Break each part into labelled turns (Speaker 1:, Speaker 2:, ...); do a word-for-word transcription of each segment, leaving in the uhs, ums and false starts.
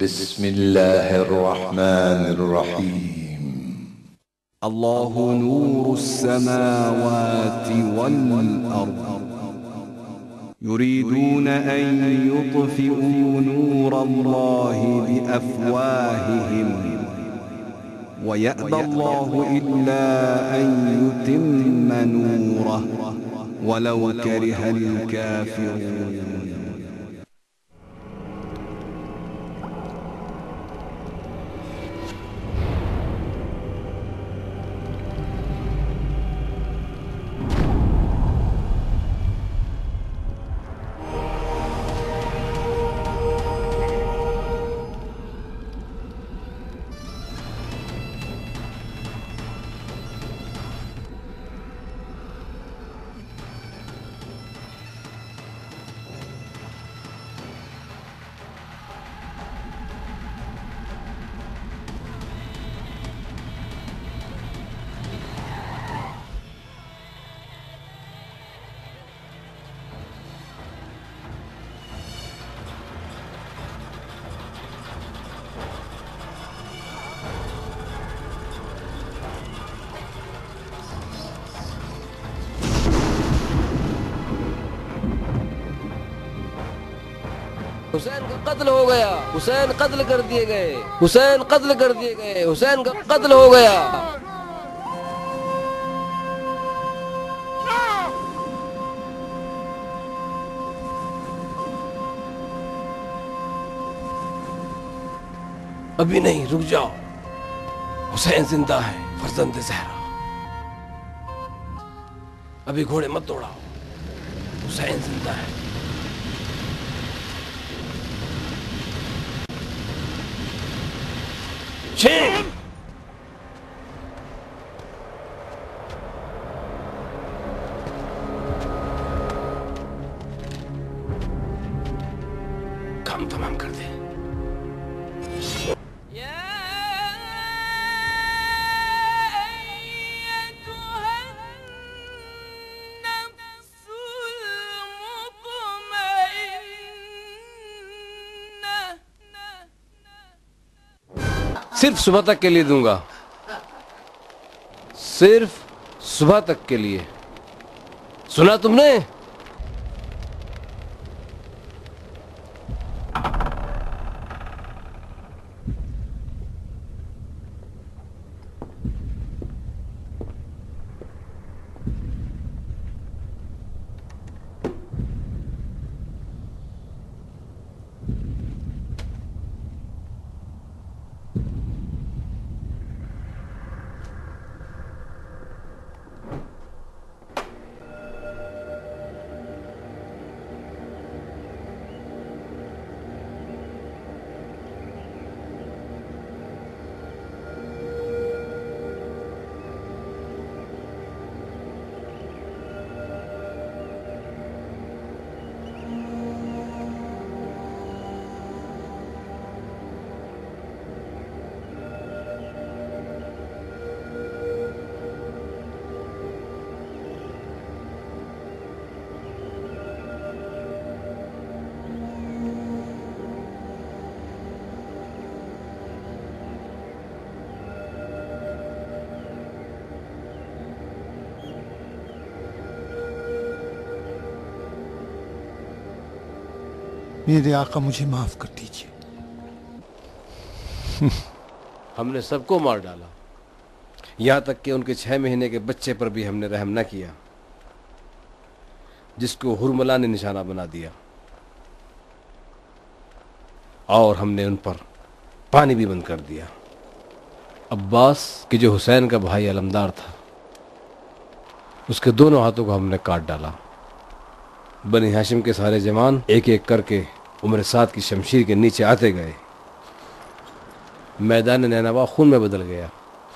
Speaker 1: बिस्मिल्लाहिर्रहमानिर्रहीम।
Speaker 2: अल्लाहु नूरुस्समावाति वल अर्द युरीदून अन युत्फिऊ नूरल्लाहि बिअफ़वाहिहिम वयअबा अल्लाहु इल्ला अन युतिम्म नूरहु वलौ करिहल काफ़िरून।
Speaker 3: हुसैन का कत्ल हो गया, हुसैन कत्ल कर दिए गए, हुसैन कत्ल कर दिए गए, हुसैन का कत्ल हो गया। अभी नहीं, रुक जाओ, हुसैन जिंदा है, फर्जंद ज़हरा। अभी घोड़े मत दौड़ाओ, हुसैन जिंदा है। छीन काम तमाम कर दे। सिर्फ सुबह तक के लिए दूंगा, सिर्फ सुबह तक के लिए। सुना तुमने?
Speaker 4: मेरे आका, मुझे माफ कर दीजिए।
Speaker 3: हमने सबको मार डाला, यहां तक कि उनके छह महीने के बच्चे पर भी हमने रहम न किया, जिसको हुरमला ने निशाना बना दिया। और हमने उन पर पानी भी बंद कर दिया। अब्बास की जो हुसैन का भाई अलमदार था, उसके दोनों हाथों को हमने काट डाला। बनी हाशिम के सारे जवान एक एक करके उम्र सात की शमशीर के नीचे आते गए। मैदान नैनवा खून में बदल गया।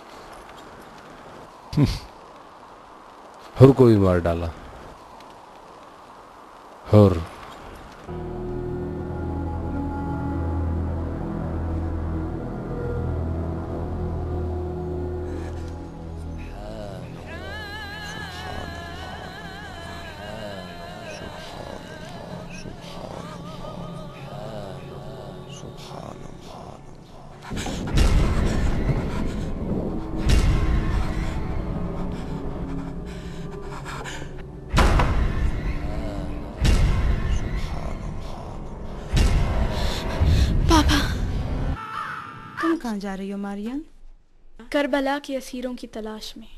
Speaker 3: हुर को भी मार डाला। हुर
Speaker 4: सुभान अल्लाह, सुभान अल्लाह।
Speaker 1: यहाँ कहाँ जा रही हो मारियम?
Speaker 5: करबला के असीरों की तलाश में।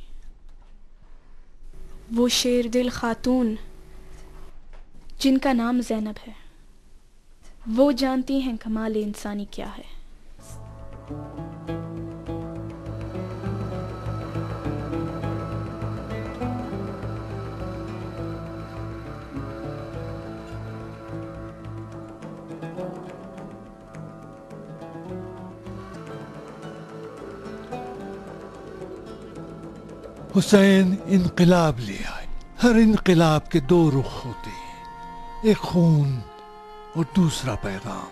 Speaker 5: वो शेर दिल खातून जिनका नाम ज़ैनब है, वो जानती हैं कमाल इंसानी क्या है।
Speaker 4: हुसैन इनकलाब ले आए। हर इनकलाब के दो रुख होते हैं, एक खून और दूसरा पैगाम।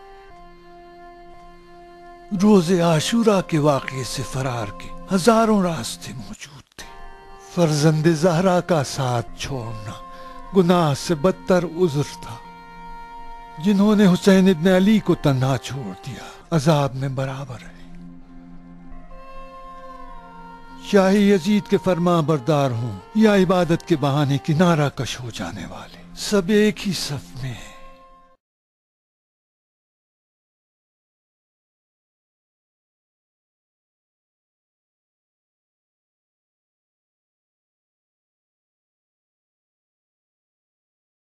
Speaker 4: रोज़े आशूरा के वाक़ये से फरार के हजारों रास्ते मौजूद थे। फर्जंद ज़हरा का साथ छोड़ना गुनाह से बदतर उज़्र था। जिन्होंने हुसैन इब्न अली को तन्हा छोड़ दिया, अजाब में बराबर है। शाही यजीद के फरमा बरदार हूं या इबादत के बहाने किनारा कश हो जाने वाले, सब एक ही सफ में है।